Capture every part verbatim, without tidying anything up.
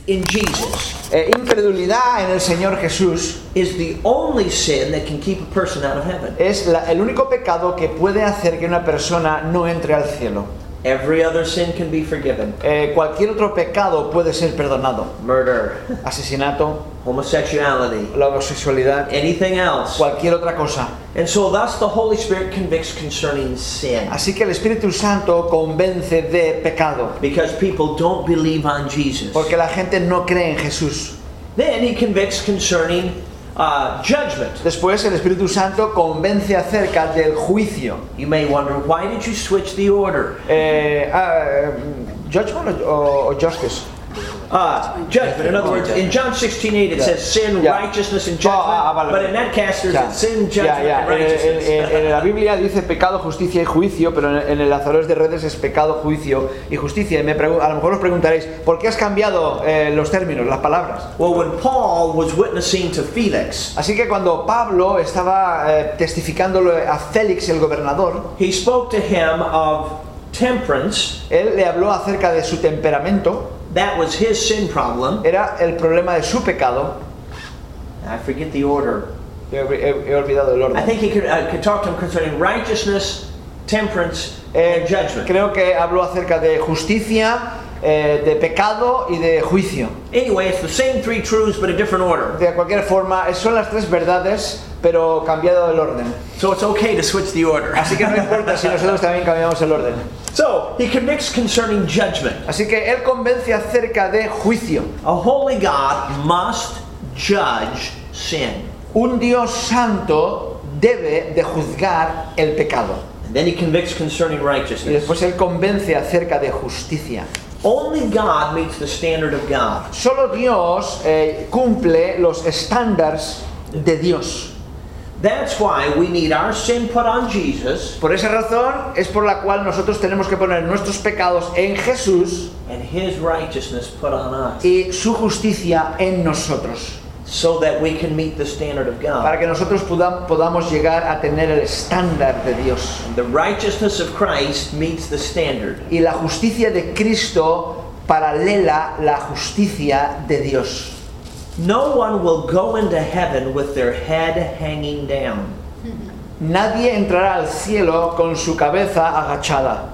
in Jesus Eh, incredulidad en el Señor Jesús is the only sin that can keep a person out of heaven. es la- el único pecado que puede hacer que una persona no entre al cielo. Every other sin can be forgiven. Eh, cualquier otro pecado puede ser perdonado. Murder, Asesinato, homosexuality, la homosexualidad, anything else. cualquier otra cosa. And so thus the Holy Spirit convicts concerning sin. Así que el Espíritu Santo convence de pecado, Because people don't believe on Jesus. porque la gente no cree en Jesús. Then he convicts concerning uh, judgment. Después el Espíritu Santo convence acerca del juicio. You may wonder, why did you switch the order? Eh, ah, ¿Judgment o, o justice? Uh, judgment. In other words, in John sixteen eight it Yeah. says sin, Yeah. righteousness, and Oh, judgment. ah, ah, vale, But vale. in that cast there's Ya, sin, ya, judgment, ya. and En, righteousness. en- en- en la Biblia dice pecado, justicia y juicio, pero en, en el Lanzadores de Redes es pecado, juicio y justicia. Y me pregu- a lo mejor os preguntaréis, ¿por qué has cambiado eh, los términos, las palabras? Well, when Paul was witnessing to Felix, Así que cuando Pablo estaba eh, testificándolo a Félix, el gobernador, he spoke to him of temperance. él le habló acerca de su temperamento. That was his sin problem. Era el problema de su pecado. I forget the order. He, he- he olvidado el I orden. think he could, uh, could talk to him concerning righteousness, temperance, Eh, and judgment. creo que habló acerca de justicia, eh, de pecado y de juicio. Anyway, it's the same three truths but a different order. De cualquier forma, son las tres verdades, pero cambiado el orden. So it's okay to switch the order. Así que no importa si nosotros también cambiamos el orden. So he convicts concerning judgment. Así que él convence acerca de juicio. A holy God must judge sin. Un Dios santo debe de juzgar el pecado. And then he convicts concerning Y righteousness. después él convence acerca de justicia. Only God meets the standard of God. Solo Dios eh, cumple los estándares de Dios. That's why we need our sin put on Jesus Por esa razón es por la cual nosotros tenemos que poner nuestros pecados en Jesús and his righteousness put on us y su justicia en nosotros, so that we can meet the standard of para God. que nosotros podam- podamos llegar a tener el estándar de Dios. The righteousness of Christ meets the standard. Y la justicia de Cristo paralela la justicia de Dios. No one will go into heaven with their head hanging down. Nadie entrará al cielo con su cabeza agachada,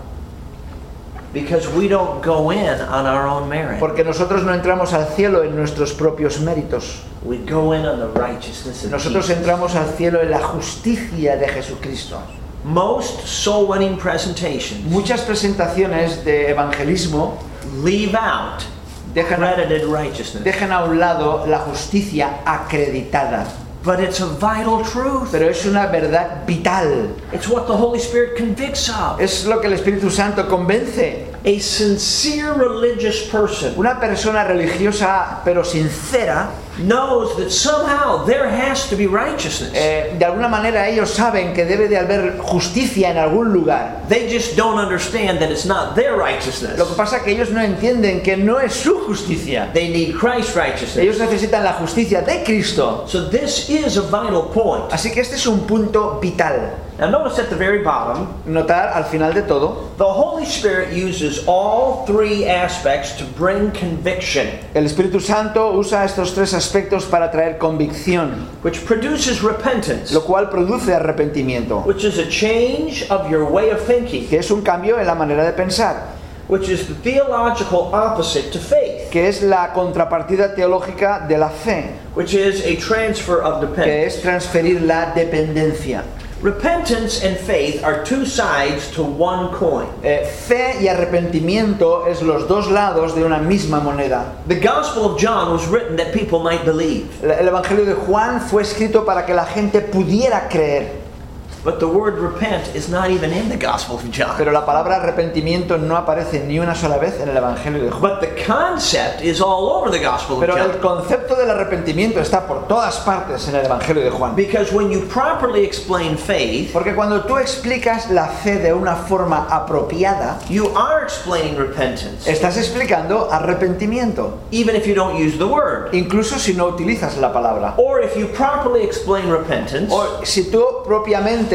Because we don't go in on our own merit. porque nosotros no entramos al cielo en nuestros propios méritos. We go in on the righteousness of Nosotros Jesus. entramos al cielo en la justicia de Jesucristo. Most soul-winning presentations Muchas presentaciones de evangelismo leave out dejan a, credited righteousness. dejan a un lado la justicia acreditada. But it's a vital truth. Pero es una verdad vital. It's what the Holy Spirit convicts of. Es lo que el Espíritu Santo convence. A sincere religious person Una persona religiosa pero sincera, knows that somehow there has to be righteousness. eh, de alguna manera ellos saben que debe de haber justicia en algún lugar. They just don't understand that it's not their righteousness. Lo que pasa es que ellos no entienden que no es su justicia. They need Christ's righteousness. Ellos necesitan la justicia de Cristo. So this is a vital point. Así que este es un punto vital. Now notice at the very bottom, Notar al final de todo, the Holy Spirit uses all three aspects to bring conviction, el Espíritu Santo usa estos tres aspectos para traer convicción, which produces repentance, lo cual produce arrepentimiento, which is a change of your way of thinking, que es un cambio en la manera de pensar, which is the theological opposite to faith, que es la contrapartida teológica de la fe, which is a transfer of que dependence. es transferir la dependencia. Repentance and faith are two sides to one coin. Eh, fe y arrepentimiento es los dos lados de una misma moneda. The Gospel of John was written that people might believe, El el Evangelio de Juan fue escrito para que la gente pudiera creer, but the word repent is not even in the Gospel of John. pero la palabra arrepentimiento no aparece ni una sola vez en el Evangelio de Juan. But the concept is all over the Gospel of Pero el John. concepto del arrepentimiento está por todas partes en el Evangelio de Juan. Because when you properly explain faith, Porque cuando tú explicas la fe de una forma apropiada, you are explaining repentance, estás explicando arrepentimiento, even if you don't use the word. incluso si no utilizas la palabra. Or if you properly explain repentance, O si tú propiamente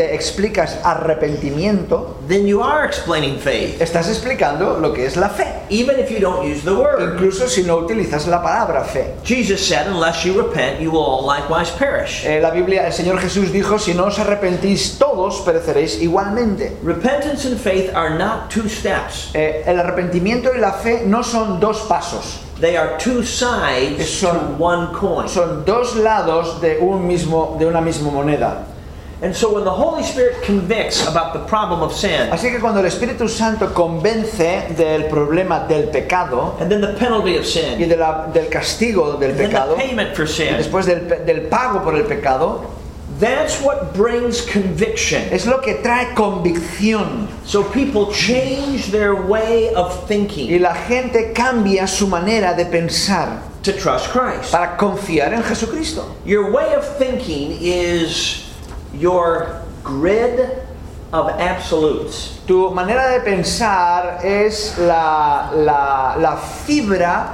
realmente explicas arrepentimiento, then you are explaining faith, estás explicando lo que es la fe, even if you don't use the word. incluso si no utilizas la palabra fe. Jesus said, unless you repent, you will all likewise perish. Eh, la Biblia, el Señor Jesús dijo, si no os arrepentís todos, pereceréis igualmente. Repentance and faith are not two steps. Eh, el arrepentimiento y la fe no son dos pasos, They are two sides Son- to one coin. son dos lados de, un mismo, de una misma moneda. And so when the Holy Spirit convicts about the problem of sin, Así que cuando el Espíritu Santo convence del problema del pecado and then the penalty of y sin, de la- del castigo del then pecado, the payment for y sin, después del, pe- del pago por el pecado, that's what brings conviction. es lo que trae convicción. So people change their way of Y thinking la gente cambia su manera de pensar to trust Christ. para confiar en Jesucristo. Your way of thinking is your grid of absolutes. Tu manera de pensar es la, la, la fibra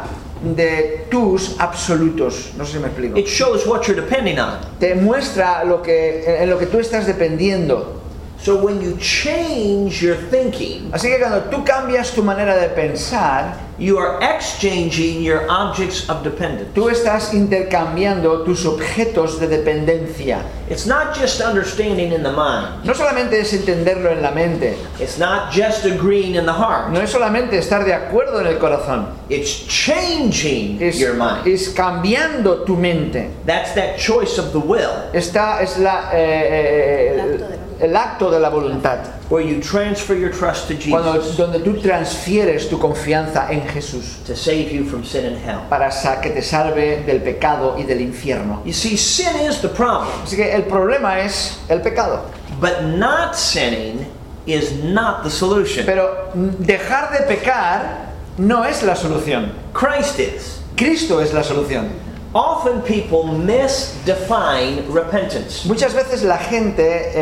de tus absolutos. No sé si me explico. It shows what you're depending on. Te muestra lo que, en lo que tú estás dependiendo. So when you change your thinking, Así que cuando tú cambias tu manera de pensar, you are exchanging your objects of dependence. tú estás intercambiando tus objetos de dependencia. It's not just understanding in the mind. No solamente es entenderlo en la mente, It's not just agreeing in the heart. no es solamente estar de acuerdo en el corazón, It's changing es, your mind. es cambiando tu mente. That's that choice of the will, Esta es la, eh, eh, el acto de la voluntad, where you transfer your trust to cuando, Jesus donde tú transfieres tu confianza en Jesús to save you from sin and hell. para sa- que te salve del pecado y del infierno. You see, sin is the problem, Así que el problema es el pecado, but not sinning is not the solution. pero mm, dejar de pecar no es la solución. Christ is. Cristo es la solución. Often people misdefine repentance. Muchas veces la gente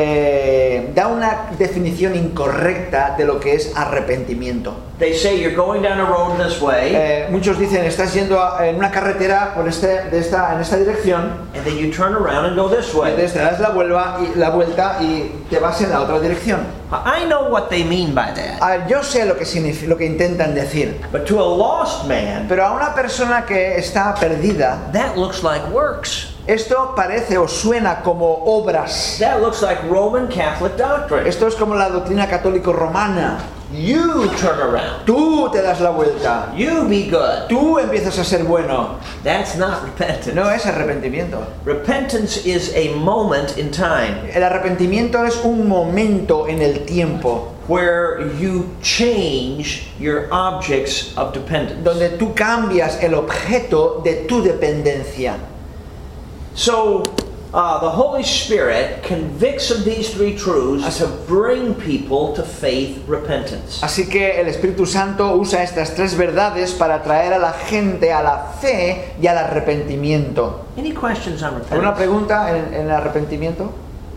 eh, da una definición incorrecta de lo que es arrepentimiento. They say you're going down a road this way, Eh, muchos dicen, estás yendo a- en una carretera por este, de esta, en esta dirección, and then you turn around and go this y way. entonces te das la, vuelva y, la vuelta y te vas en la otra dirección. I know what they mean by that. A ver, yo sé lo que, significa, lo que intentan decir, But to a lost man, pero a una persona que está perdida, that looks like works. esto parece o suena como obras. That looks like Roman Catholic doctrine. Esto es como la doctrina católico romana. You turn around. Tú te das la vuelta. You be good. Tú empiezas a ser bueno. That's not repentance. No es arrepentimiento. Repentance is a moment in time El arrepentimiento es un momento en el tiempo where you change your objects of dependence. donde tú cambias el objeto de tu dependencia. So, uh, the Holy Spirit convicts of these three truths to bring people to faith repentance. Así que el Espíritu Santo usa estas tres verdades para traer a la gente a la fe y al arrepentimiento. Any questions on ¿Alguna repentance? pregunta en, en el arrepentimiento?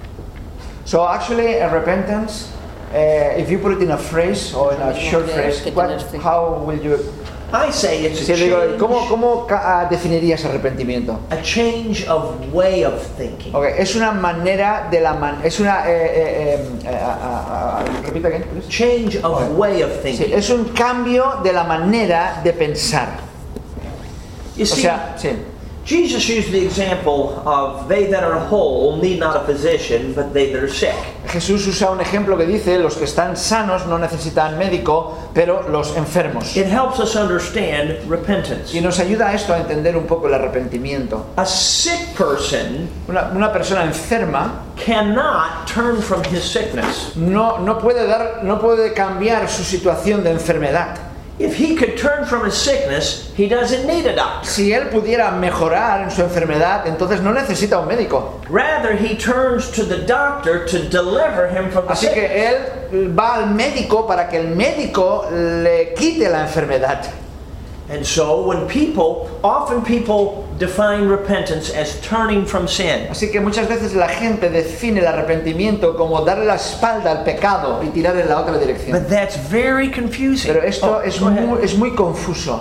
So actually, a repentance, uh, if you put it in a phrase or in a short phrase, what, how will you? I say it's Si a digo, change, ¿cómo, cómo ca- ah, definirías arrepentimiento? a change of way of thinking. Okay, es una manera de la man, es una eh, eh, eh, ah, ah, ah, repita again, please. Change of Okay. way of Sí, thinking. es un cambio de la manera de pensar. You O see, sea, sí. Jesus used the example of they that are whole need not a physician, but they that are sick. Jesús usa un ejemplo que dice, los que están sanos no necesitan médico, pero los enfermos. It helps us understand repentance. Y nos ayuda a esto a entender un poco el arrepentimiento. A sick person Una, una persona enferma cannot turn from his sickness. no, no, puede dar, no puede cambiar su situación de enfermedad. If he could turn from his sickness, he doesn't need a doctor. Si él pudiera mejorar en su enfermedad, entonces no necesita un médico. Rather, he turns to the doctor to deliver him from the Así sickness. que él va al médico para que el médico le quite la enfermedad. And so when people, often people define repentance as turning from sin. Así que muchas veces la gente define el arrepentimiento como darle la espalda al pecado y tirar en la otra dirección. But that's very confusing. Pero esto Oh, es go ahead. muy, es muy confuso.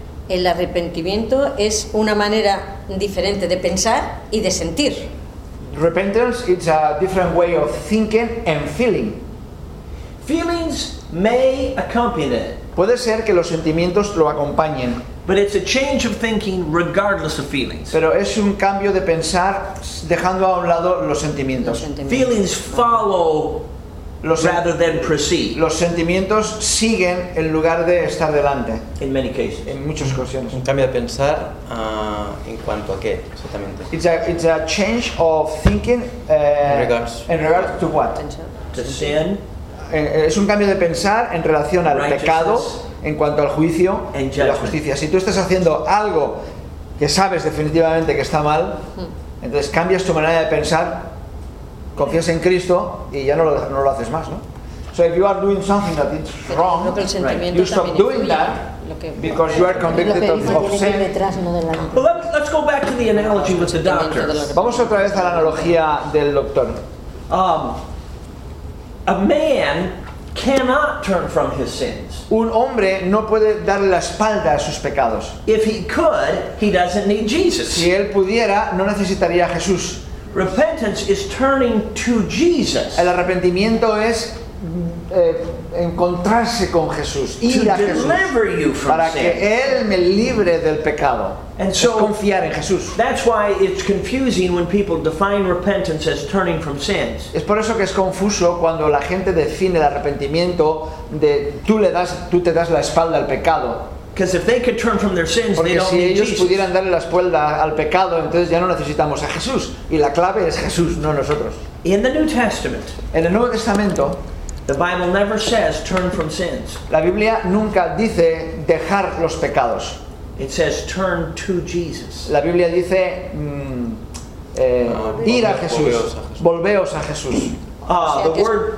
El arrepentimiento es una manera diferente de pensar y de sentir. repentance it's a different way of thinking and feeling. Feelings may accompany it, Puede ser que los sentimientos lo acompañen, but it's a change of thinking regardless of feelings. pero es un cambio de pensar dejando a un lado los Los sentimientos. sentimientos. Feelings follow Los, sen- rather than precede los sentimientos siguen en lugar de estar delante, in many cases. en muchas ocasiones. Un cambio de pensar ah, en cuanto a qué, exactamente. It's a, it's a change of thinking uh, regards. in regards to what? Pensar. To sin Eh, Es un cambio de pensar en relación al Righteousness. pecado, en cuanto al juicio And y la judgment. justicia. Si tú estás haciendo algo que sabes definitivamente que está mal, entonces cambias tu manera de pensar, confías en Cristo y ya no lo, no lo haces más, ¿no? So if you are doing something that is Pero wrong, creo que el sentimiento you stop también doing influye. that Lo que- because you are Es lo convicted que of, dice, of tiene que ir sin. detrás, no delante. Well, let's, let's go back to the analogy with the Sentimiento de doctor. la- Vamos otra vez a la analogía del doctor. Um, a man cannot turn from his sins. Un hombre no puede darle la espalda a sus pecados. If he could, he doesn't need Jesus. Si él pudiera, no necesitaría a Jesús. Repentance is turning to Jesus El arrepentimiento es eh, encontrarse con Jesús, to ir a Jesús, deliver you from para sin. que Él me libre del pecado. And Es so- confiar en Jesús. That's why it's confusing when people define repentance as turning from sins. Es por eso que es confuso cuando la gente define el arrepentimiento de tú le das, tú te das la espalda al pecado. Because if they could turn from their sins, they Porque don't si need ellos Jesus. pudieran darle la espalda al pecado, entonces ya no necesitamos a Jesús. Y la clave es Jesús, no nosotros. In the New Testament, En el Nuevo Testamento, the Bible never says turn from sins. la Biblia nunca dice dejar los pecados. It says turn to Jesus. La Biblia dice mm, eh, Ah, ir a volveos Jesús, a Jesús. volveos a Jesús. Uh, sea the que es- word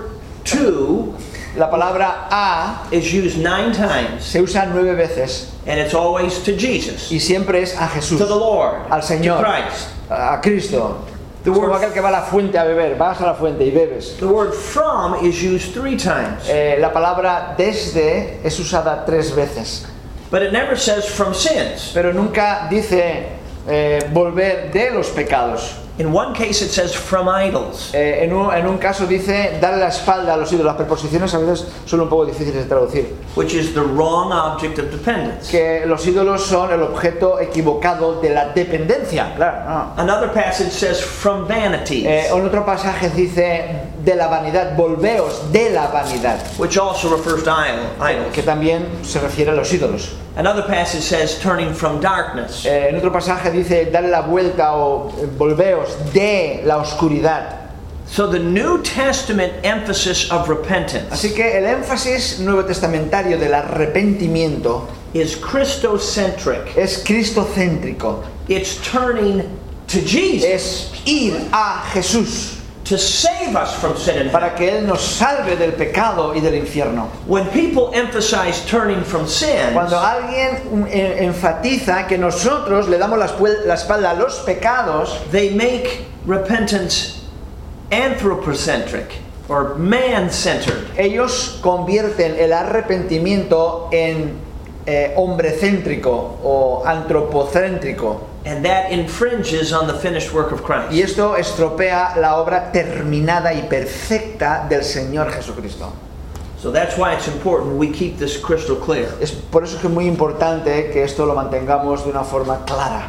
to La palabra a is used nine times, se usa nueve veces and it's always to Jesus, y siempre es a Jesús, to the Lord, al Señor, to Christ. a Cristo. The Es como word- aquel que va a la fuente a beber, vas a la fuente y bebes. The word from is used three times, Eh, la palabra desde es usada tres veces, but it never says from sins. pero nunca dice eh, volver de los pecados. In one case, it says from idols. Eh, en, un, en un caso dice darle la espalda a los ídolos. Las preposiciones a veces son un poco difíciles de traducir. Which is the wrong object of dependence. Que los ídolos son el objeto equivocado de la dependencia. Claro, no. Another passage says from vanities, Eh, en otro pasaje dice de la vanidad, volveos de la vanidad, which also refers to idol- que idols. también se refiere a los ídolos. Another passage says turning from darkness. Eh, en otro pasaje dice darle la vuelta o eh, volveos de la oscuridad. So the New Testament emphasis of repentance Así que el énfasis nuevo testamentario del arrepentimiento is Christocentric. es cristocéntrico, It's turning to Jesus es ir a Jesús to save us from sin and hell. para que Él nos salve del pecado y del infierno. When people emphasize turning from sins, Cuando alguien mm, eh, enfatiza que nosotros le damos la espuel- la espalda a los pecados, they make repentance anthropocentric or man-centered. ellos convierten el arrepentimiento en eh, hombrecéntrico o antropocéntrico. And that infringes on the finished work of Christ. Y esto estropea la obra terminada y perfecta del Señor Jesucristo. So that's why it's important we keep this crystal clear. Es por eso que es muy importante que esto lo mantengamos de una forma clara.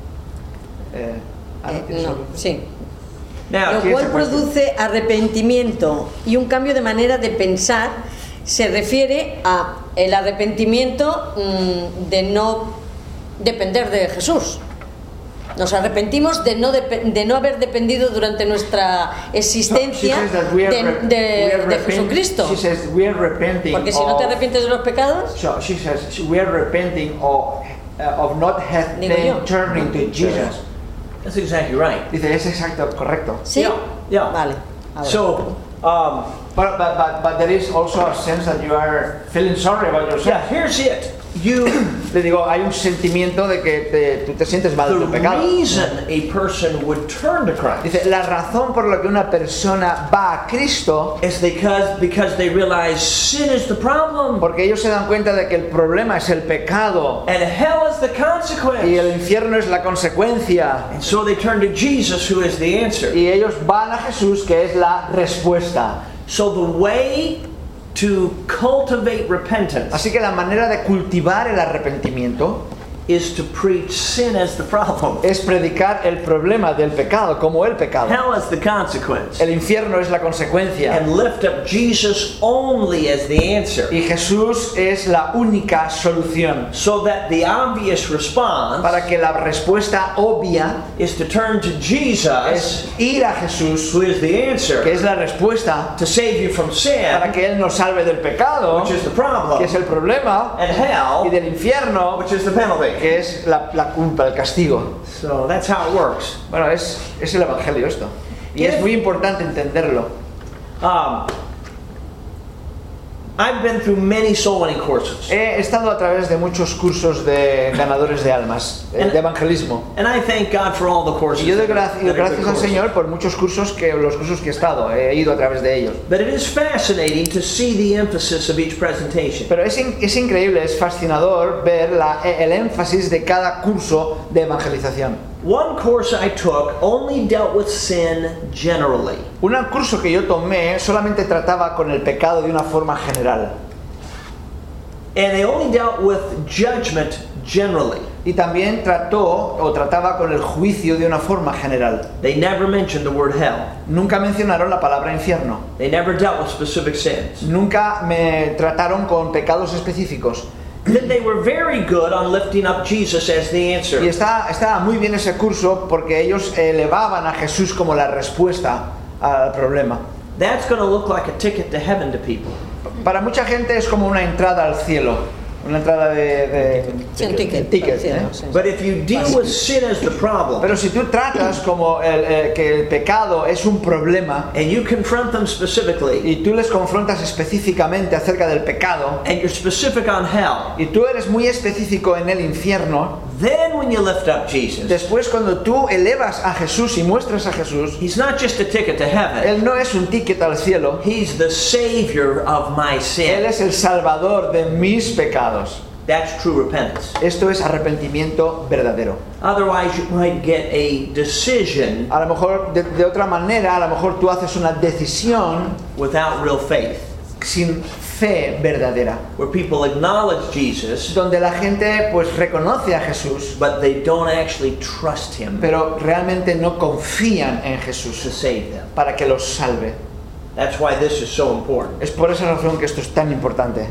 Eh, Ana, Eh, ¿tienes no, algo? sí. Now, Lo ¿quién cual se puede? produce arrepentimiento y un cambio de manera de pensar. Se refiere a el arrepentimiento mm, de no depender de Jesús. Nos arrepentimos de no, depe- de no haber dependido durante nuestra She existencia says that we are de, re- de- we are de repent- Jesucristo. She says we are repenting Porque si no te of- arrepientes de los pecados, So she says we are repenting of, uh, of not having Digo yo. turning to Jesus. that's exactly right. Dice, es exacto, correcto. ¿sí? Yeah, yeah. Vale. ahora. So, um, But, but, but, but there is also a sense that you are feeling sorry about yourself. yeah, here's it. You, Le digo, hay un sentimiento de que te, tú te sientes mal de tu the pecado. reason a person would turn to Christ Dice, la razón por la que una persona va a Cristo is because because they realize sin is the problem porque ellos se dan cuenta de que el problema es el pecado and hell is the y consequence. el infierno es la consecuencia. And so they turn to Jesus, who is the answer. Y ellos van a Jesús, que es la respuesta. So the way to cultivate repentance Así que la manera de cultivar el arrepentimiento is to preach sin as the problem. es predicar el problema del pecado como el pecado. Hell is the consequence. El infierno es la consecuencia. And lift up Jesus only as the answer. Y Jesús es la única solución. So that the obvious response Para que la respuesta obvia is to turn to Jesus, es ir a Jesús, who is the que answer, es la respuesta to save you from para sin, que Él nos salve del pecado, which is the que problem, es el problema, and y hell, del infierno, which is the penalty. que es la, la culpa, el castigo. So that's how it works. Bueno, es, es el Evangelio esto. Y es muy importante entenderlo. Um, I've been through many soul winning courses. He estado a través de muchos cursos de ganadores de almas, de, de evangelismo. And I thank God for all the courses. Y yo doy that- gracias, that are good gracias al courses. Señor por muchos cursos que los cursos que he estado, he ido a través de ellos. But it is fascinating to see the emphasis of each presentation. Pero es, in- es increíble, es fascinador ver la- el énfasis de cada curso de evangelización. One course I took only dealt with sin generally. Un curso que yo tomé solamente trataba con el pecado de una forma general. And they only dealt with judgment generally. Y también trató o trataba con el juicio de una forma general. They never mentioned the word hell. Nunca mencionaron la palabra infierno. They never dealt with specific sins. Nunca me trataron con pecados específicos. Then they were very good on lifting up Jesus as the Y answer. está, estaba muy bien ese curso porque ellos elevaban a Jesús como la respuesta al problema. That's going to look like a ticket to heaven to people. Para mucha gente es como una entrada al cielo, una entrada de, de Sí, un ticket, ticket, al cielo, ¿eh? sí. But if you deal with sin as the problem, Pero si tú tratas como el, eh, que el pecado es un problema and you confront them specifically, y tú les confrontas específicamente acerca del pecado and you're specific on hell, y tú eres muy específico en el infierno, then when you lift up Jesus, después cuando tú elevas a Jesús y muestras a Jesús, He's not just a ticket to heaven. Él no es un ticket al cielo, He's the Savior of my Él sin. es el salvador de mis pecados. That's true repentance. Esto es arrepentimiento verdadero. Otherwise, you might get a decision A lo mejor, de, de otra manera, a lo mejor tú haces una decisión without real faith, sin fe verdadera, where people acknowledge Jesus, donde la gente pues reconoce a Jesús, but they don't actually trust Him pero realmente no confían en to Jesús save them. para que los salve. That's why this is so important. Es por esa razón que esto es tan importante.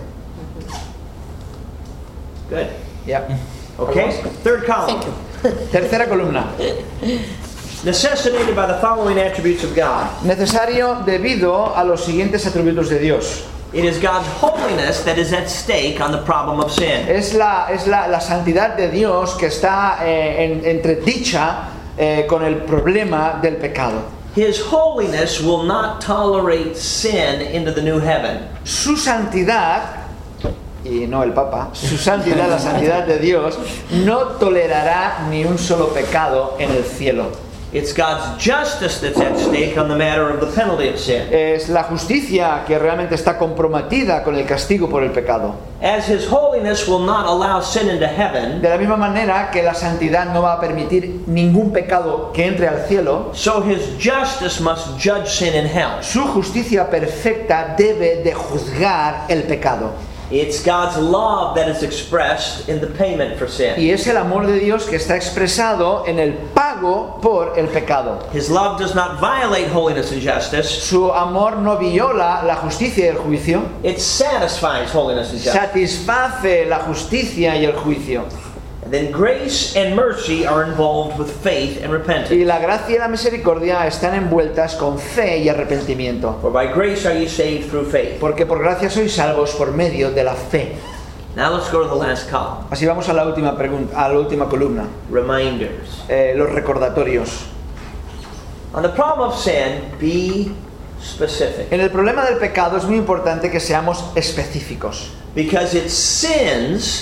Good. Ya. Okay? Third column. Thank you. Tercera columna. Necessitated by the following attributes of God. Necesario debido a los siguientes atributos de Dios. It is God's holiness that is at stake on the problem of sin. Es la, es la, la santidad de Dios que está eh, en, entredicha eh, con el problema del pecado. His holiness will not tolerate sin into the new heaven. Su santidad, y no el Papa, su santidad, la santidad de Dios, no tolerará ni un solo pecado en el cielo. It's God's justice that's at stake on the matter of the penalty of sin. Es la justicia que realmente está comprometida con el castigo por el pecado. As His holiness will not allow sin into heaven, De la misma manera que la santidad no va a permitir ningún pecado que entre al cielo, so His justice must judge sin in hell. su justicia perfecta debe de juzgar el pecado. It's God's love that is expressed in the payment for sin. Y es el amor de Dios que está expresado en el pago por el pecado. His love does not violate holiness and justice. Su amor no viola la justicia y el juicio, It satisfies holiness and justice. satisface la justicia y el juicio. And then grace and mercy are involved with faith and repentance. Y la gracia y la misericordia están envueltas con fe y arrepentimiento. For by grace are you saved through faith. Porque por gracia sois salvos por medio de la fe. Now let's go to the last column. Así vamos a la última pregunta, a la última columna. Reminders. Eh, los recordatorios. On the problem of sin, be specific. En el problema del pecado es muy importante que seamos específicos. Because it's sins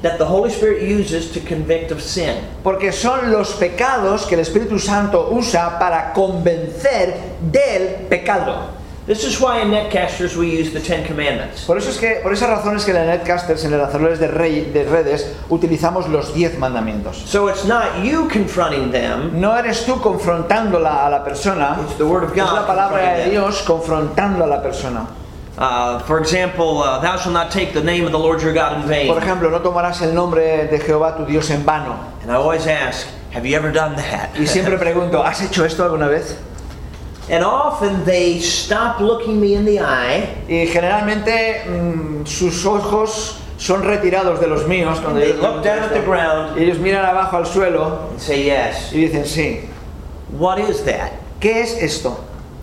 that the Holy Spirit uses to convict of sin. Porque son los pecados que el Espíritu Santo usa para convencer del pecado. This is why in Netcasters we use the Ten Commandments. Por eso es que, por esa razón es que en la Netcasters, en los lanzadores de, rey, de redes, utilizamos los diez mandamientos. So it's not you confronting them. No eres tú confrontándola a la persona, It's the Word of God es la palabra de confronting them. Dios confrontando a la persona. Uh, for example, uh, thou shalt not take the name of the Lord your God in vain. Por ejemplo, no tomarás el nombre de Jehová tu Dios en vano. And I always ask, have you ever done that? Y siempre pregunto, ¿has hecho esto alguna vez? And often they stop looking me in the eye. Y generalmente mmm, sus ojos son retirados de los míos cuando They yo les look pregunto down at the esto. ground Y ellos miran abajo al suelo and say yes. y dicen, sí. What is that? ¿Qué es esto?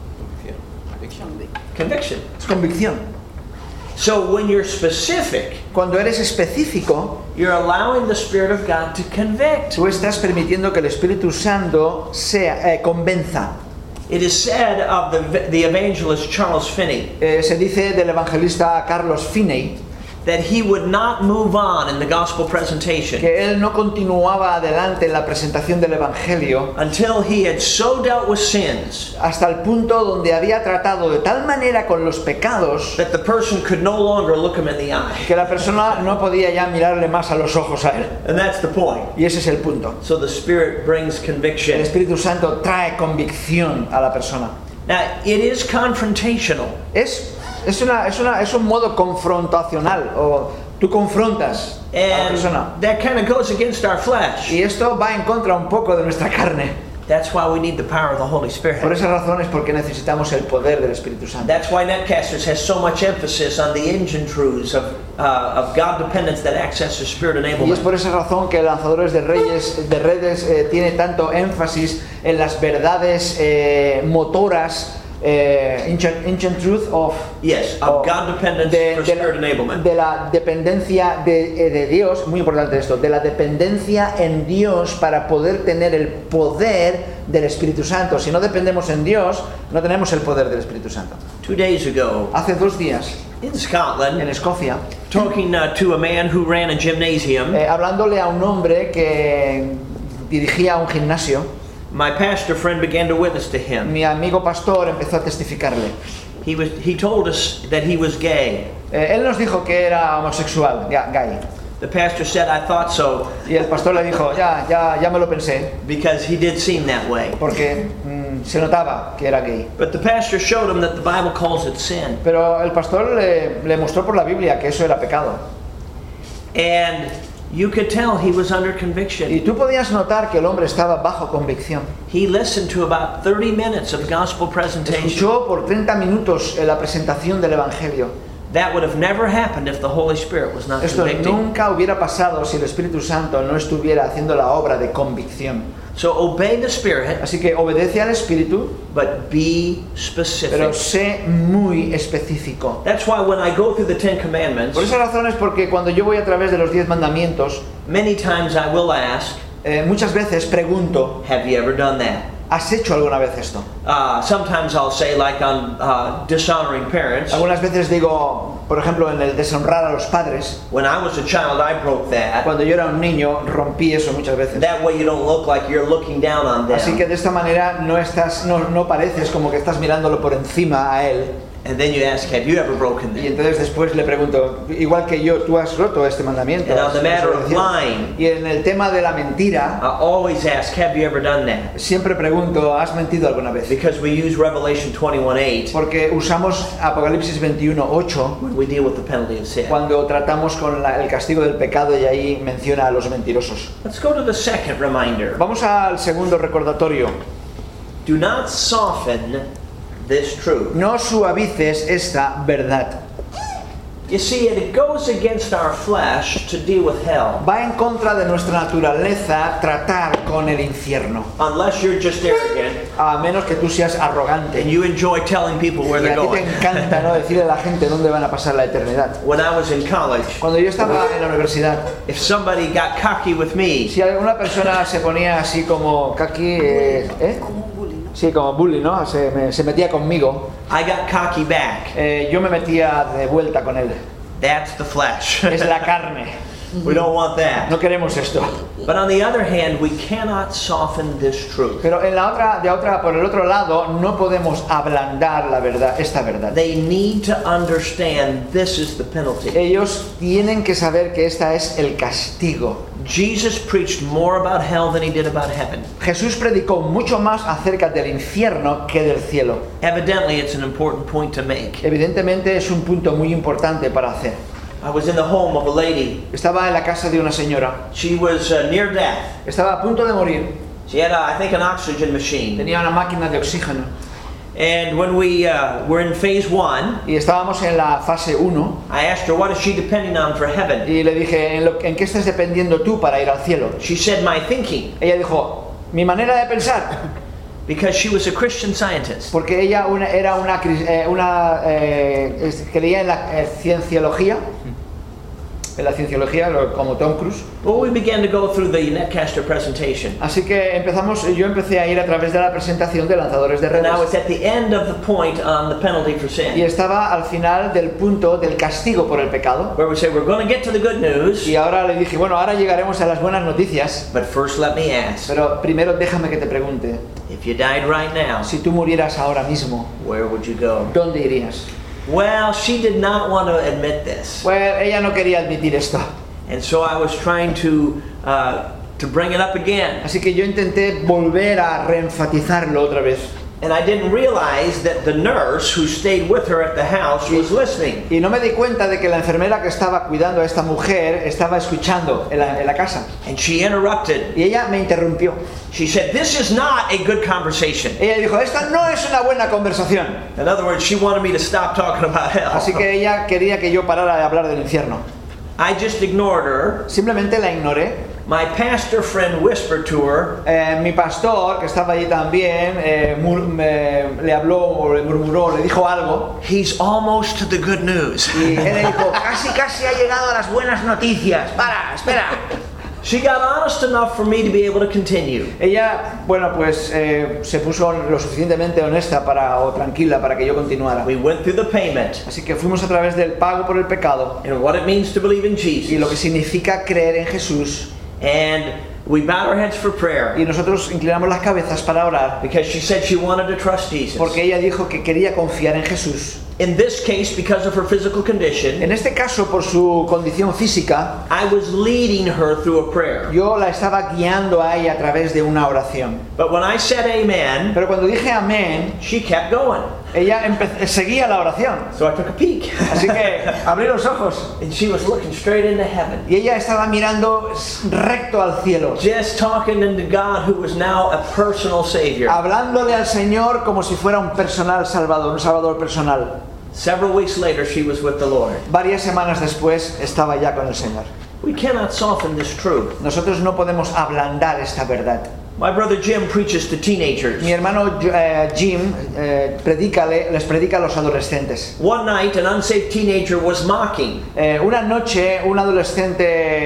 Conviction. Es convicción. So when you're specific, Cuando eres específico, you're allowing the Spirit of God to convict. tú estás permitiendo que el Espíritu Santo sea, eh, convenza. It is said of the, the evangelist Charles Finney Eh, se dice del evangelista Carlos Finney that he would not move on in the gospel presentation que él no continuaba adelante en la presentación del Evangelio until he had so dealt with sins hasta el punto donde había tratado de tal manera con los pecados that the person could no longer look him in the eye. que la persona no podía ya mirarle más a los ojos a él. And that's the point. Y ese es el punto. So the Spirit brings El conviction. Espíritu Santo trae convicción a la persona. Now, it is confrontational. Es, es, una, es, una, es un modo confrontacional, o tú confrontas a la And persona. that kind of goes against our flesh. Y esto va en contra un poco de nuestra carne. That's why we need the power of the Holy Por Spirit. esa razón es porque necesitamos el poder del Espíritu Santo. That's why Netcasters has so much emphasis on the engine truths of, uh, of God dependence that access to Spirit Y es enablement. por esa razón que Lanzadores de, Reyes, de Redes eh, tiene tanto énfasis en las verdades eh, motoras, eh, ancient, ancient truth of, Yes, of God dependence de, for de Spirit la, enablement. de la dependencia de, eh, de Dios, muy importante esto, de la dependencia en Dios para poder tener el poder del Espíritu Santo. Si no dependemos en Dios, no tenemos el poder del Espíritu Santo. Two days ago Hace dos días, in Scotland, en Escocia, talking uh, to a man who ran a gymnasium, eh, hablándole a un hombre que dirigía un gimnasio, my pastor friend began to witness to him. mi amigo pastor empezó a testificarle. He was he told us that he was gay. Eh, él nos dijo que era homosexual, ya, gay. The pastor said, I thought so, Y el pastor le dijo, ya, ya, ya me lo pensé, because he did seem that way. porque mm, se notaba que era gay. But the pastor showed him that the Bible calls it sin. Pero el pastor le, le mostró por la Biblia que eso era pecado. And you could tell he was under Y conviction. tú podías notar que el hombre estaba bajo convicción. He listened to about thirty minutes of gospel presentation. Escuchó por treinta minutos eh, la presentación del Evangelio. That would have never happened if the Holy Spirit was not Esto convicting. nunca hubiera pasado si el Espíritu Santo no estuviera haciendo la obra de convicción. So obey the Spirit, Así que obedece al Espíritu, but be pero specific. sé muy específico. That's why when I go through the Ten Commandments, Por esa razón es porque cuando yo voy a través de los diez mandamientos, many times I will ask, eh, muchas veces pregunto, have you ever done that? ¿has hecho alguna vez esto? Uh, sometimes I'll say, like on uh, dishonoring parents, Algunas veces digo, por ejemplo, en el deshonrar a los padres. when I was a child, I broke that. Cuando yo era un niño, rompí eso muchas veces. That way you don't look like you're looking down on them. Así que de esta manera no estás, no, no pareces como que estás mirándolo por encima a él. And then you ask, have you ever broken Y that? entonces después le pregunto, igual que yo, tú has roto este mandamiento. And on the has matter of desobedecido. lying, Y en el tema de la mentira, I always ask, have you ever done that? siempre pregunto, ¿has mentido alguna vez? Because we use Revelation twenty-one eight Porque usamos Apocalipsis veintiuno ocho when we deal with the penalty of sin. cuando tratamos con la- el castigo del pecado y ahí menciona a los mentirosos. Let's go to the second reminder. Vamos al segundo recordatorio. Do not soften this truth. No suavices esta verdad. You see, it goes against our flesh to deal with hell. Va en contra de nuestra naturaleza tratar con el infierno. Unless you're just arrogant A menos que tú seas arrogante. and you enjoy telling people where Y they're a ti te going. encanta, ¿no?, decirle a la gente dónde van a pasar la eternidad. When I was in college, Cuando yo estaba en la universidad, if somebody got cocky with me, si alguna persona se ponía así como kaki, eh, ¿eh? Sí, como bully, ¿no? Se, me- se metía conmigo, I got cocky back. eh, yo me metía de vuelta con él. That's the flesh. Es la carne. We don't want that. No queremos esto. But on the other hand, we cannot soften this truth. Pero en la otra, de otra, por el otro lado, no podemos ablandar la verdad, esta verdad. They need to understand this is the penalty. Ellos tienen que saber que esta es el castigo. Jesus preached more about hell than he did about heaven. Jesús predicó mucho más acerca del infierno que del cielo. Evidently, it's an important point to make. Evidentemente es un punto muy importante para hacer. I was in the home of a lady. Estaba en la casa de una señora. She was uh, near death. Estaba a punto de morir. She had, a, I think, an oxygen machine. Tenía una máquina de oxígeno. And when we uh, were in phase one, Y estábamos en la fase uno. I asked her, what is she depending on for heaven? Y le dije, ¿en, lo, ¿en qué estás dependiendo tú para ir al cielo? She said, my thinking, Ella dijo, mi manera de pensar. because she was a Christian scientist. Porque ella una, era una, cri- eh, una eh, es- creía en la eh, cienciología. En la cienciología, lo- como Tom Cruise. Well, we began to go through the Netcaster presentation. Así que empezamos, yo empecé a ir a través de la presentación de lanzadores de And I was redes. at the end of the point on the penalty for Y sin, estaba al final del punto del castigo por el pecado. where we say we're going to get to the good news, Y ahora le dije, bueno, ahora llegaremos a las buenas noticias. but first let me ask, Pero primero déjame que te pregunte, if you died right now, si tú murieras ahora mismo, where would you go? ¿dónde irías? Well, she did not want to admit this. Pues ella no quería admitir esto. And so I was trying to uh, to bring it up again. Así que yo intenté volver a reenfatizarlo otra vez. And I didn't realize that the nurse who stayed with her at the house was listening. Y no me di cuenta de que la enfermera que estaba cuidando a esta mujer estaba escuchando en la, en la casa. And she interrupted. Y ella me interrumpió. She said, this is not a good conversation. Ella dijo, esta no es una buena conversación. In other words, she wanted me to stop talking about hell. Así que ella quería que yo parara de hablar del infierno. I just ignored her. Simplemente la ignoré. My pastor friend whispered to her, Eh, mi pastor, que estaba allí también, eh, mur- me- le habló, o le murmuró, le dijo algo. he's almost to the good news. Y él le dijo, casi, casi ha llegado a las buenas noticias. Para, espera. She got honest enough for me to be able to continue. Ella, bueno, pues eh, se puso lo suficientemente honesta para, o tranquila para que yo continuara. We went through the payment Así que fuimos a través del pago por el pecado and what it means to believe in y lo que Jesus. significa creer en Jesús. And we bowed our heads for prayer Y nosotros inclinamos las cabezas para orar because she said she wanted to trust Jesus. porque ella dijo que quería confiar en Jesús. In this case, because of her physical condition, En este caso, por su condición física, I was leading her through a prayer. yo la estaba guiando a ella a través de una oración. But when I said amen, Pero cuando dije amén, she kept going. ella empe- seguía la oración. So I took a peek. Así que abrí los ojos And she was looking straight into heaven, y ella estaba mirando recto al cielo, just talking into God who was now a personal Savior. hablándole al Señor como si fuera un personal salvador, un salvador personal. Several weeks later, she was with the Lord. Varias semanas después estaba ya con el Señor. We cannot soften this truth. Nosotros no podemos ablandar esta verdad. My brother Jim preaches to teenagers. Mi hermano eh, Jim eh, predica, le- les predica a los adolescentes. One night, an unsaved teenager was mocking. Eh, una noche un adolescente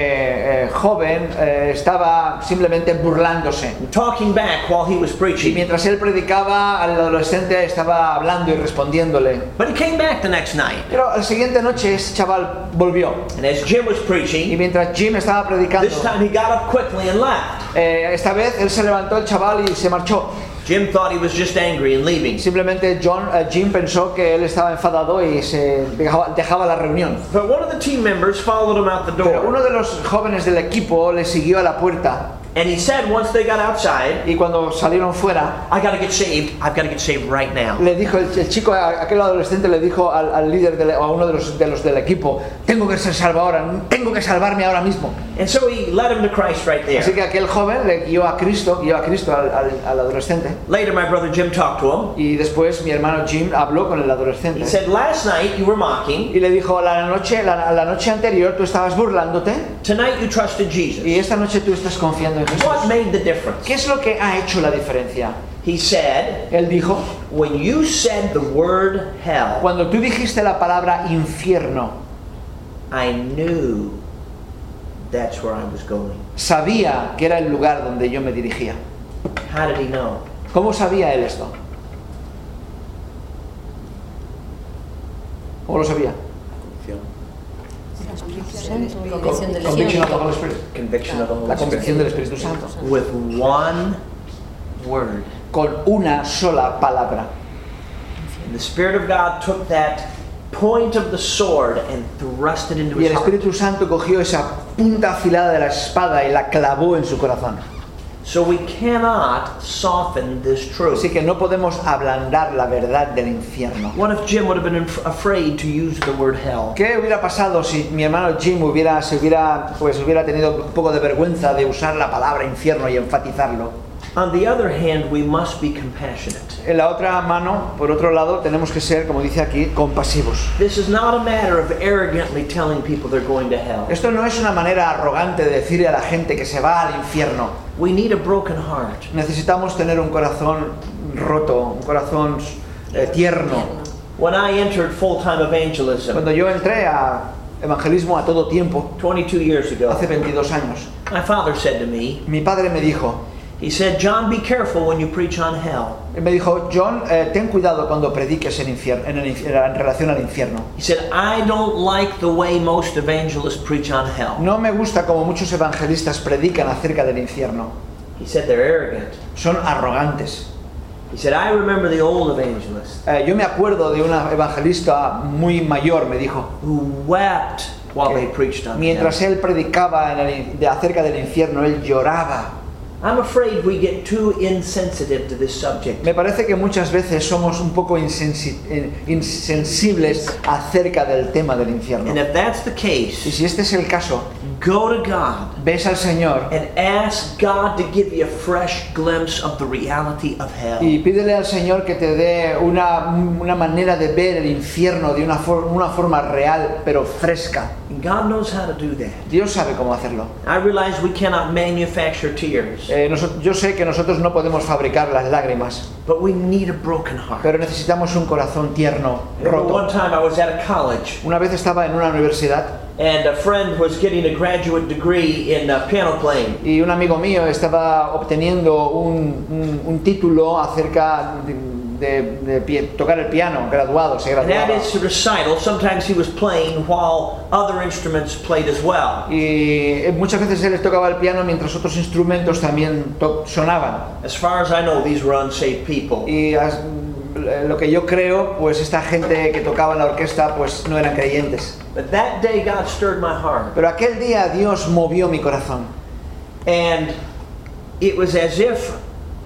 eh, joven eh, estaba simplemente burlándose. Talking back while he was Y preaching. mientras él predicaba, el adolescente estaba hablando y respondiéndole. But he came back the next night. Pero la siguiente noche ese chaval volvió. And as Jim was Y preaching, mientras Jim estaba predicando, this time he got up quickly and left. eh, esta vez él se levantó el chaval y se marchó. Jim thought he was just angry and leaving. Simplemente John, eh, Jim pensó que él estaba enfadado y se dejaba, dejaba la reunión. But one of the team members followed him out the Pero door. uno de los jóvenes del equipo le siguió a la puerta And he said once they got outside, y cuando salieron fuera, I gotta get saved. I've gotta get saved right now. le dijo el, el chico, a- aquel adolescente le dijo al, al líder del- o a uno de los, de los del equipo, tengo que ser salvo ahora, tengo que salvarme ahora mismo. And so he led him to Christ right Así there. que aquel joven le guió a Cristo, guió a Cristo al, al- al adolescente. Later, my brother Jim talked to him. Y después mi hermano Jim habló con el He adolescente said, last night you were mocking. y le dijo, la noche, la, la noche anterior tú estabas burlándote Tonight you trusted y Jesus. esta noche tú estás confiando en Jesús. What made the difference? ¿Qué es lo que ha hecho la diferencia? He said, Él dijo, when you said the word hell, cuando tú dijiste la palabra infierno, I knew that's where I was going. sabía que era el lugar donde yo me dirigía. How did he know? ¿Cómo sabía él esto? ¿Cómo lo sabía? Convicción del Conviction of the Espíritu. Holy Spirit. Conviction of the Holy La Spirit. convicción del Espíritu Santo. With one word. Con una sola palabra. And the Spirit of God took that point of the sword and thrust it into Y his el heart. Espíritu Santo cogió esa punta afilada de la espada y la clavó en su corazón. So we cannot soften this truth. Así que no podemos ablandar la verdad del infierno. What if Jim would have been inf- afraid to use the word hell? ¿Qué hubiera pasado si mi hermano Jim hubiera, se hubiera, pues, hubiera tenido un poco de vergüenza de usar la palabra infierno y enfatizarlo? On the other hand, we must be compassionate. En la otra mano, por otro lado, tenemos que ser, como dice aquí, compasivos. This is not a matter of arrogantly telling people they're going to hell. Esto no es una manera arrogante de decirle a la gente que se va al infierno. We need a broken heart. Necesitamos tener un corazón roto, un corazón eh, tierno. When I entered full-time evangelism Cuando yo entré a evangelismo a todo tiempo, twenty-two years ago, hace veintidós años, my father said to me, mi padre me dijo, he said, John, be careful when you preach on hell. él me dijo, John, eh, ten cuidado cuando prediques en, infierno, en, el infier- en relación al infierno. He said, I don't like the way most evangelists preach on hell. No me gusta como muchos evangelistas predican acerca del infierno. He said, they're arrogant. Son arrogantes. He said, I remember the old evangelists Eh, yo me acuerdo de una evangelista muy mayor, me dijo, who wept while they que preached on hell. mientras él predicaba en el- de, acerca del infierno, él lloraba. I'm afraid we get too insensitive to this subject. Me parece que muchas veces somos un poco insensi- eh, insensibles acerca del tema del infierno. And if that's the Y case, si este es el caso, go to God ves al Señor and ask God to give you a fresh glimpse of the reality of hell. y pídele al Señor que te dé una, una manera de ver el infierno de una, for- una forma real, pero fresca. And God knows how to do that. Dios sabe cómo hacerlo. I realize we cannot manufacture tears, Eh, noso- yo sé que nosotros no podemos fabricar las lágrimas, but we need a broken heart. pero necesitamos un corazón tierno, I remember one roto. time I was at a college Una vez estaba en una universidad and a friend was getting a graduate degree in uh, piano playing. y un amigo mío estaba obteniendo un, un- un título acerca de, de- de pie- tocar el piano, graduado, se And at graduaba. his recital, sometimes he was playing while other instruments played as well. Y eh, muchas veces él tocaba el piano mientras otros instrumentos también to- sonaban. As far as I know, these were unsaved people. Y as- lo que yo creo, pues esta gente que tocaba en la orquesta, pues no eran creyentes. But that day, God stirred my heart. Pero aquel día Dios movió mi corazón. And it was as if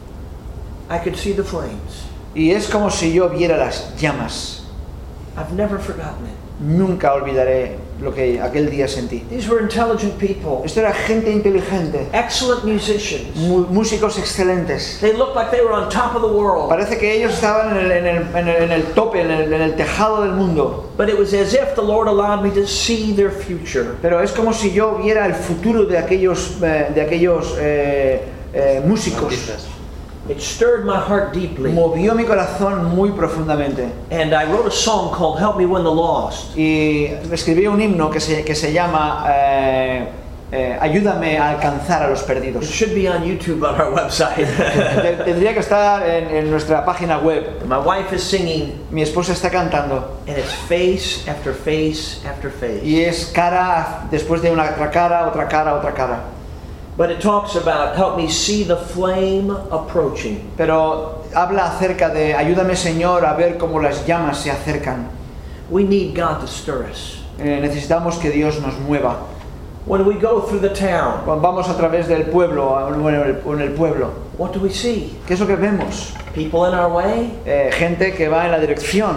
I could see the flames. Y es como si yo viera las llamas. I've never forgotten it. Nunca olvidaré lo que aquel día sentí. These were intelligent people, Esto era gente inteligente, excellent musicians. mu- músicos excelentes. They looked like they were on top of the world. Parece que ellos estaban en el, en el, en el, en el tope, en el, en el tejado del mundo. But it was as if the Lord allowed me to see their future. Pero es como si yo viera el futuro de aquellos, eh, de aquellos eh, eh, músicos. Artistas. It stirred my heart deeply. Movió mi corazón muy profundamente. And I wrote a song called Help Me Win the Lost. Y escribí un himno que se, que se llama eh, eh, Ayúdame a alcanzar a los It perdidos. should be on YouTube on our website. Te- Tendría que estar en, en nuestra página web. My wife is singing, Mi esposa está cantando and it's face after face after face. y es cara después de una otra cara, otra cara, otra cara. But it talks about help me see the flame approaching. Pero habla acerca de ayúdame Señor a ver cómo las llamas se acercan. We need God to stir us. Eh, necesitamos que Dios nos mueva. When we go through the town, Cuando vamos a través del pueblo o en el, o en el pueblo, what do we see? ¿qué es lo que vemos? People in our way? Eh, gente que va en la dirección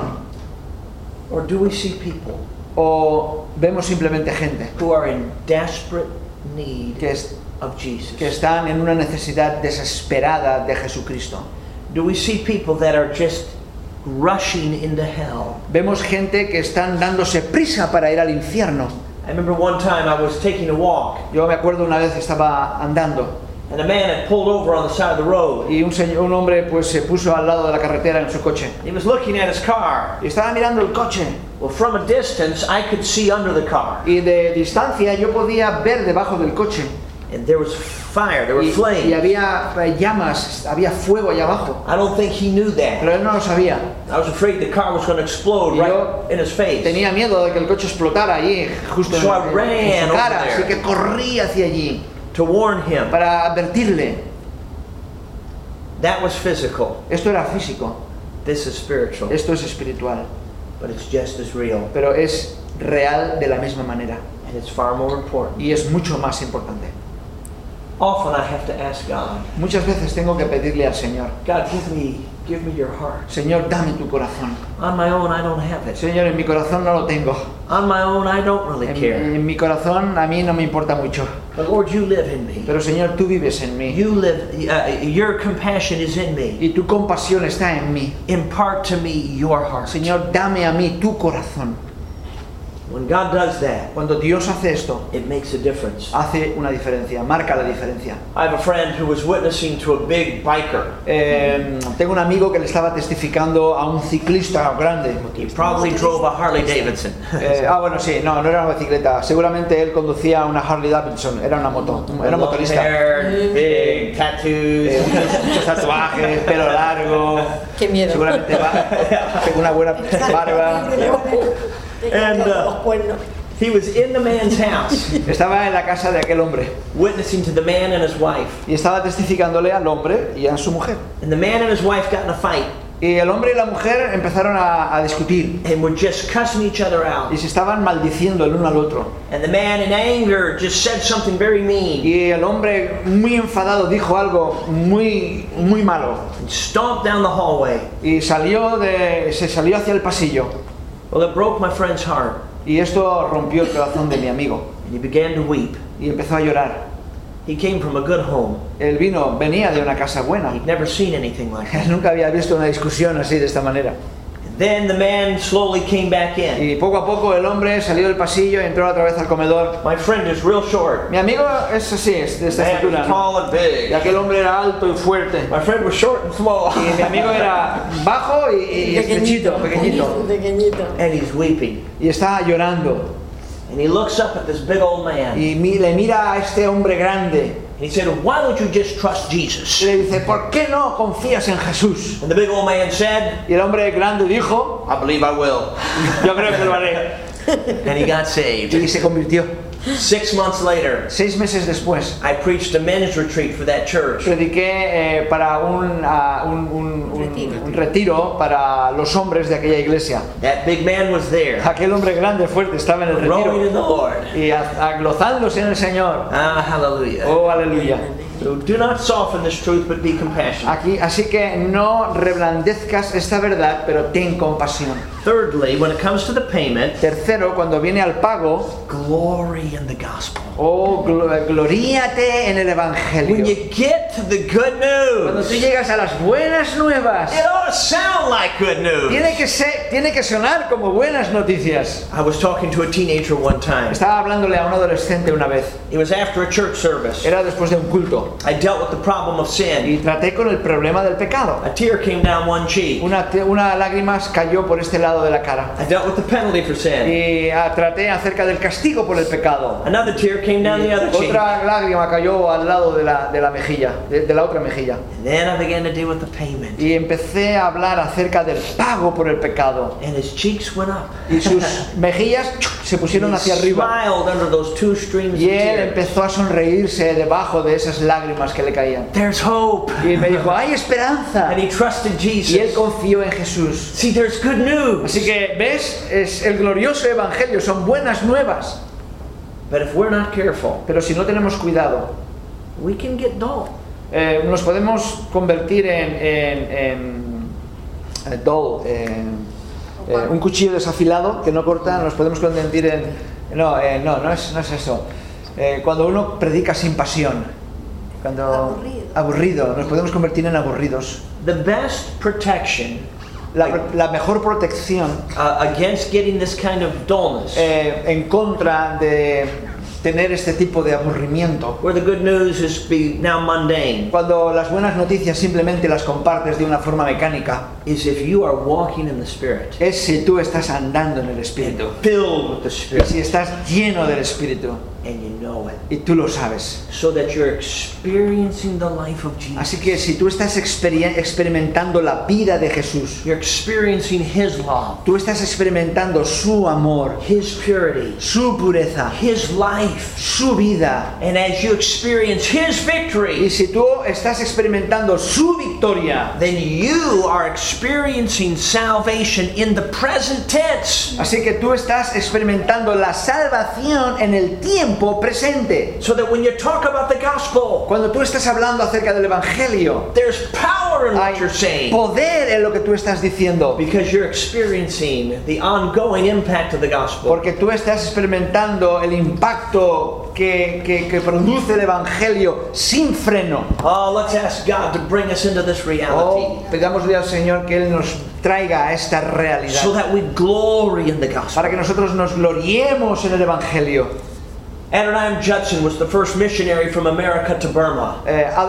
Or do we see people o vemos simplemente gente who are in desperate need que, es- of Jesus? que están en una necesidad desesperada de Jesucristo? Do we see people that are just rushing into hell? Vemos gente que están dándose prisa para ir al infierno. I remember one time I was taking a walk, Yo me acuerdo una vez estaba andando and a man had pulled over on the side of the road. y un, señor, un hombre pues se puso al lado de la carretera en su coche He was looking at his car. y estaba mirando el coche Well, from a distance, I could see under the car. y de distancia yo podía ver debajo del coche And there was fire, there were y, flames. y había eh, llamas, había fuego allá abajo. I don't think he knew that. Pero él no lo sabía. I was afraid the car was going to explode Y right yo in his face. tenía miedo de que el coche explotara allí, justo en, So I en- en ran su cara, over there. así que corrí hacia allí To warn him. para advertirle. That was physical. Esto era físico, This is spiritual. esto es espiritual, But it's just as real. pero es real de la misma manera And it's far more important. y es mucho más importante. Often I have to ask God, Muchas veces tengo que pedirle al Señor, God, give me, give me your heart. Señor, dame tu corazón. On my own, I don't have it. Señor, en mi corazón no lo tengo. On my own, I don't really En, care. en mi corazón a mí no me importa mucho. But Lord, you live in me. Pero Señor, tú vives en mí You live, uh, your compassion is in me. y tu compasión está en mí. Impart to me your heart. Señor, dame a mí tu corazón. When God does that, Cuando Dios hace esto, it makes a difference. hace una diferencia, marca la diferencia. I have a friend who was witnessing to a big biker. Eh, tengo un amigo que le estaba testificando a un ciclista grande. He probably drove a Harley Davidson. Eh, ah, bueno, sí, no, no era una bicicleta. Seguramente él conducía una Harley Davidson, era una moto, era un Long motorista. hair, big tattoos. Eh, muchos, muchos tatuajes, pelo largo. Qué miedo. Seguramente va, tengo una buena barba. And uh, Los cuernos. he was in the man's house, Estaba en la casa de aquel hombre witnessing to the man and his wife. y estaba testificándole al hombre y a su mujer. And the man and his wife got in a fight Y el hombre y la mujer empezaron a, a discutir and were just cussing each other out. y se estaban maldiciendo el uno al otro. And the man, in anger, just said something very mean. Y el hombre, muy enfadado, dijo algo muy, muy malo And stomped down the hallway. y salió de, se salió hacia el pasillo. Well, it broke my friend's heart. Y esto rompió el corazón de mi amigo And he began to weep. y empezó a llorar. He came from a good home. Él vino, venía de una casa buena. He'd never seen anything like that. Él nunca había visto una discusión así de esta manera. And then the man slowly came back in. Y poco a poco el hombre salió del pasillo y entró otra vez al comedor. My friend is real short. Mi amigo es así, es de esta Man estatura, was ¿no? tall and Y big. aquel hombre era alto y fuerte. My friend was short and small. Y mi amigo era bajo y, y estrechito, pequeñito. Pequeñito. And he's weeping. Y estaba llorando. And he looks up at this big old man. Y mi- le mira a este hombre grande. And he said, why don't you just trust Y Jesus? le dice, ¿por qué no confías en Jesús? And the big old man said, Y el hombre grande dijo, I believe I will. yo creo que lo haré. And he got saved. Y se convirtió. Six months later, Seis meses después, I preached a men's retreat for that church. prediqué eh, para un, ah, un, un- un- Retiro. un retiro para los hombres de aquella iglesia. That big man was there, Aquel hombre grande, fuerte, estaba en el growing in retiro the Lord. y a- a- gozándose en el Señor. Ah, hallelujah. Oh, aleluya. So do not soften this truth, but be compassionate. Aquí, así que no reblandezcas esta verdad, pero ten compasión. Thirdly, when it comes to the payment, Tercero, cuando viene al pago, glory in the gospel. oh, glo- gloríate en el When Evangelio. you get to the good Cuando tú news, llegas a las buenas nuevas, it ought to sound like good news. tiene que, ser, tiene que sonar como buenas noticias. I was talking to a teenager one time. Estaba hablándole a un adolescente una vez. It was after a church service. Era después de un culto. I dealt with the problem of sin. Y traté con el problema del pecado. A tear came down one cheek. Una, te- una lágrima cayó por este lado de la cara. I dealt with the penalty for sin. Y ah, traté acerca del castigo por el pecado. Another tear came down the other cheek. Otra lágrima cayó al lado de la, de la mejilla, de, de la otra mejilla. And then I began to deal with the payment. Y empecé a hablar acerca del pago por el pecado. And his cheeks went up. Y sus mejillas se pusieron He hacia arriba. smiled under those two streams of Y él tears. empezó a sonreírse debajo de esas lágrimas que le caían. There's hope. Y me dijo, hay esperanza. And he trusted Y él Jesus. confió en Jesús. See, there's good news. Así que, ¿ves? Es el glorioso evangelio, son buenas nuevas. But if we're not careful, Pero si no tenemos cuidado, we can get dull. eh, nos podemos convertir en, en, en eh, dull, en, eh, un cuchillo desafilado que no corta, nos podemos convertir en... No, eh, no, no es, no es eso. Eh, cuando uno predica sin pasión, cuando Aburrido. aburrido, nos podemos convertir en aburridos. The best protection La, la mejor protección uh, against getting this kind of dullness, eh, en contra de tener este tipo de aburrimiento, where the good news is be now mundane, cuando las buenas noticias simplemente las compartes de una forma mecánica, is if you are walking in the Spirit, es si tú estás andando en el Espíritu, filled with the y Spirit. si estás lleno del Espíritu. and you know it. y tú lo sabes. So that you're experiencing the life of Jesus. Así que si tú estás experien- experimentando la vida de Jesús, You're experiencing His love, tú estás experimentando su amor, His purity, su pureza, His life. su vida. And as you experience His Y victory, si tú estás experimentando su victoria, then you are experiencing salvation in the present tense. así que tú estás experimentando la salvación en el tiempo presente. So that when you talk about the gospel, Cuando tú estás hablando acerca del Evangelio, there's power in hay what you're saying. poder en lo que tú estás diciendo. Because you're experiencing the ongoing impact of the gospel. Porque tú estás experimentando el impacto que, que, que produce el Evangelio sin freno. Oh, let's ask God to bring us into this reality. Oh, pedámosle al Señor que Él nos traiga a esta realidad, So that we glory in the gospel. para que nosotros nos gloriemos en el Evangelio. Adoniram Judson was the first missionary from America to Burma. Eh, a,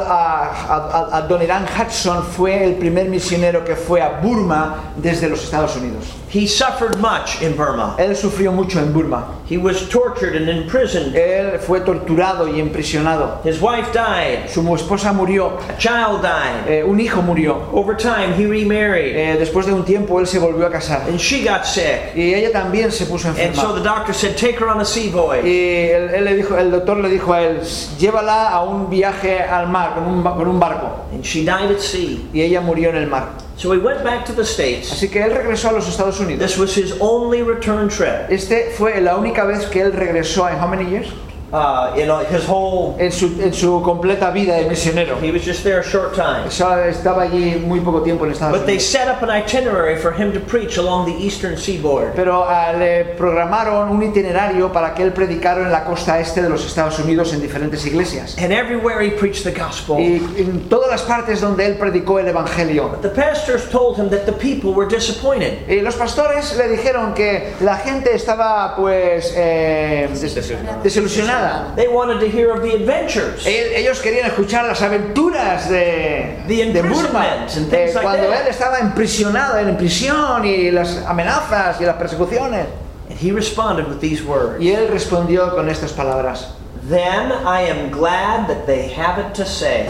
a- a- Adoniram Hudson fue el primer misionero que fue a Burma desde los Estados Unidos. He suffered much in Burma. Él sufrió mucho en Burma. He was tortured and imprisoned. Él fue torturado y imprisionado. His wife died. Su esposa murió. A child died. Eh, un hijo murió. Over time, he remarried. Eh, después de un tiempo él se volvió a casar. And she got sick. Y ella también se puso And so enferma. the doctor said, take her on a sea voyage. Y él, él le dijo, el doctor le dijo a él, llévala a un viaje al mar con un, ba- con un barco. And she died at sea. Y ella murió en el mar. So he went back to the States. Así que él regresó a los Estados Unidos. This was his only return trip. Este fue la única vez que él regresó en how many years? Uh, you know, his whole, En su, en su completa vida de misionero. he was just there a short time. Eso estaba allí muy poco tiempo en Estados But they Unidos. set up an itinerary for him to preach along the eastern seaboard. Pero ah, le programaron un itinerario para que él predicara en la costa este de los Estados Unidos en diferentes iglesias. And everywhere he preached the gospel. Y en todas las partes donde él predicó el evangelio. The pastors told him that the people were disappointed. Y los pastores le dijeron que la gente estaba pues eh, des- desilusionada. They wanted to hear of the adventures. El- Ellos querían escuchar las aventuras de, The de Burma, imprisonment and eh, things like cuando that. él estaba imprisionado en prisión y las amenazas y las persecuciones. And he responded with these words. Y él respondió con estas palabras. Then I am glad that they have it to say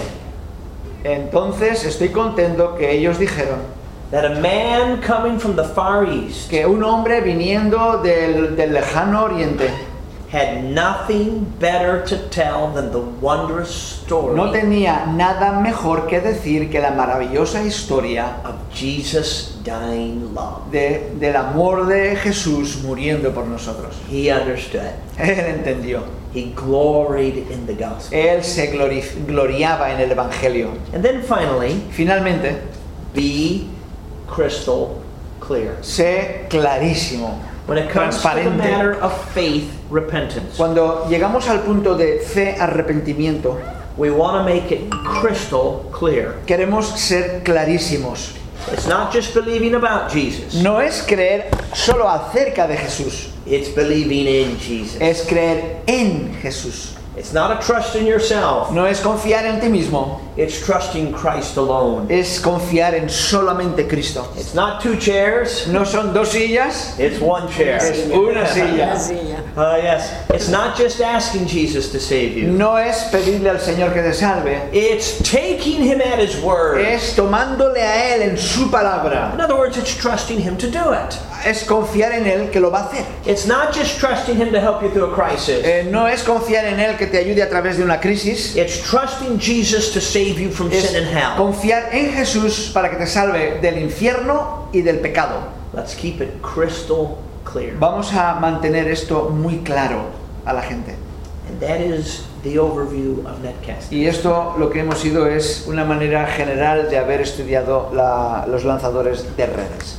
Entonces estoy contento que ellos dijeron that a man coming from the Far East que un hombre viniendo del, del lejano oriente had nothing better to tell than the wondrous story no tenía nada mejor que decir que la maravillosa historia of Jesus' dying love. de, del amor de Jesús muriendo por nosotros. He understood. Él entendió. He gloried in the gospel. Él se glori- gloriaba en el Evangelio. And then finally, Finalmente, be crystal clear. sé clarísimo, When it comes to the transparente. matter of faith, repentance, Cuando llegamos al punto de fe, arrepentimiento, we want to make it crystal clear. queremos ser clarísimos. It's not just believing about Jesus. No es creer solo acerca de Jesús, It's believing in Jesus. es creer en Jesús. It's not a trust in yourself. No es confiar en ti mismo, It's trusting Christ alone. es confiar en solamente Cristo. It's not two chairs. No son dos sillas, It's one chair. es una silla. La silla. Uh, yes. It's not just asking Jesus to save you. No es pedirle al Señor que te salve, It's taking him at his word. es tomándole a Él en su palabra. In other words, it's trusting him to do it. Es confiar en Él que lo va a hacer. It's not just trusting him to help you through a crisis. Eh, no es confiar en Él que te ayude a través de una crisis. It's trusting Jesus to save you from Es sin and hell. confiar en Jesús para que te salve del infierno y del pecado. Let's keep it crystal clear. Vamos a mantener esto muy claro a la gente. And that is the overview of Netcast. Y esto lo que hemos ido es una manera general de haber estudiado la- los lanzadores de redes.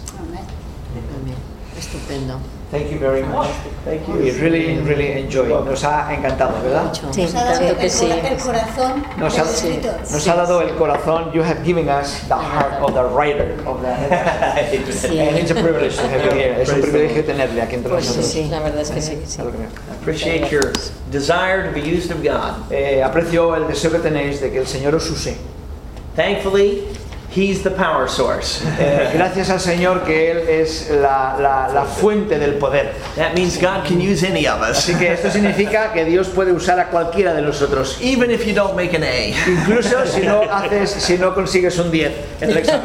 Amén. Estupendo. Thank you very much. Thank We you. really, really enjoy. Nos ha encantado, ¿verdad? Mucho. Nos ha dado Tanto que el, sí. el corazón Nos del ha, escritor. nos ha dado el corazón. You have given us the heart of the writer of the Sí. And it's a privilege to have you here. Es un privilegio tenerle aquí entre Pues sí, nosotros. sí, la verdad es que sí. sí. Ya lo creo. Appreciate your desire to be used of God. Eh, aprecio el deseo que tenéis de que el Señor os use. Thankfully, He's the power source. Eh, gracias al Señor que Él es la, la, la fuente del poder. That means God can use any of us. Así que esto significa que Dios puede usar a cualquiera de nosotros. Even if you don't make an A. Incluso si no haces, si no consigues un diez en el examen.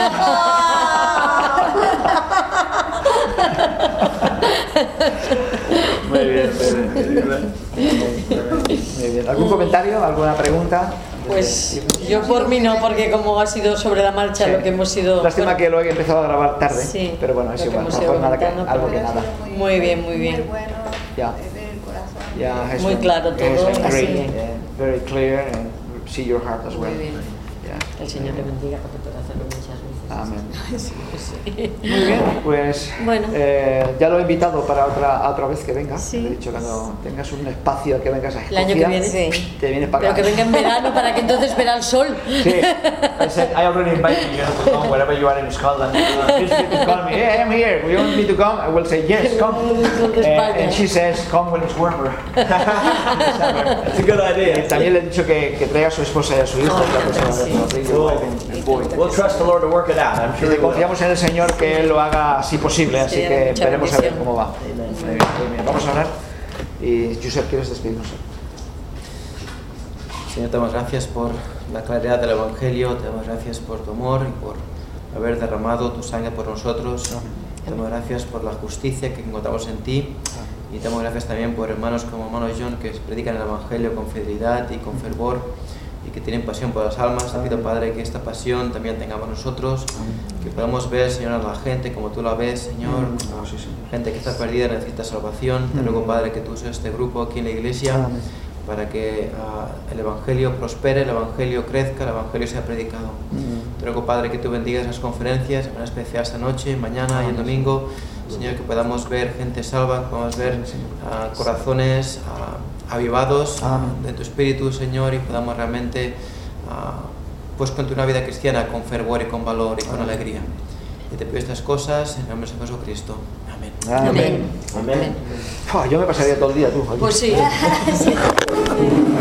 Muy bien, muy bien. Muy bien. ¿Algún comentario? ¿Alguna pregunta? Pues yo por mí no, porque como ha sido sobre la marcha Sí. lo que hemos ido... Lástima bueno, que lo he empezado a grabar tarde, sí, pero bueno, es lo que igual, hemos mejor ido nada que, comentando, algo que pero- nada. Muy bien, muy bien. Muy bueno, Ya. de ver el corazón. Yeah, has Muy been- claro has todo, been great, así. and very clear, and see your heart as well. Muy bien. Yeah. El Señor le bendiga porque puede hacerlo muchas veces. Amén. Sí. Muy bien, pues Bueno. eh, ya lo he invitado para otra, a otra vez que venga. Sí. Le he dicho cuando tengas un espacio que vengas a El año que Escocia, viene. Sí. te vienes para Pero acá. que venga en verano para que entonces verá el sol. Sí, I said I already invited you to come wherever you are in Scotland. Uh, feel free to call me. Hey, I'm here. You want me to come? I will say yes, come. Sol de Uh, España. and she says, come when it's warmer. That's a good Eh, idea. también le he dicho que, que traiga a su esposa y a su hijo. Oh, la próxima sí. vez, ¿no? Bring your wife and- and boy. We'll trust the Lord to work it out. I'm sure Y He will. confiamos en el Señor que Él lo haga así posible, así Sí, que mucha veremos a ver bendición. cómo va. Muy bien, muy bien. Vamos a orar. Y Josep, ¿quieres despedirnos? Señor, te damos gracias por la claridad del Evangelio, te damos gracias por tu amor y por haber derramado tu sangre por nosotros. Te damos gracias por la justicia que encontramos en ti. Y te damos gracias también por hermanos como hermano John que predican el Evangelio con fidelidad y con fervor y que tienen pasión por las almas. Te pido, Padre, que esta pasión también tengamos nosotros, que podamos ver, Señor, a la gente como tú la ves, Señor, Oh, sí, Señor. gente que está perdida, necesita salvación. Te ruego, Padre, que tú uses este grupo aquí en la iglesia Amén. para que uh, el Evangelio prospere, el Evangelio crezca, el Evangelio sea predicado. Mm. Te ruego, Padre, que tú bendigas las conferencias, de manera especial esta noche, mañana y el domingo. Señor, que podamos ver gente salva, que podamos ver uh, corazones uh, avivados uh, Amén. de tu espíritu, Señor, y podamos realmente uh, pues continuar una vida cristiana con fervor y con valor y con Amén. alegría. Y te pido estas cosas en el nombre de Jesucristo. Amén. Amén. Amén. Amén. Fua, yo me pasaría todo el día, tú. aquí. Pues sí.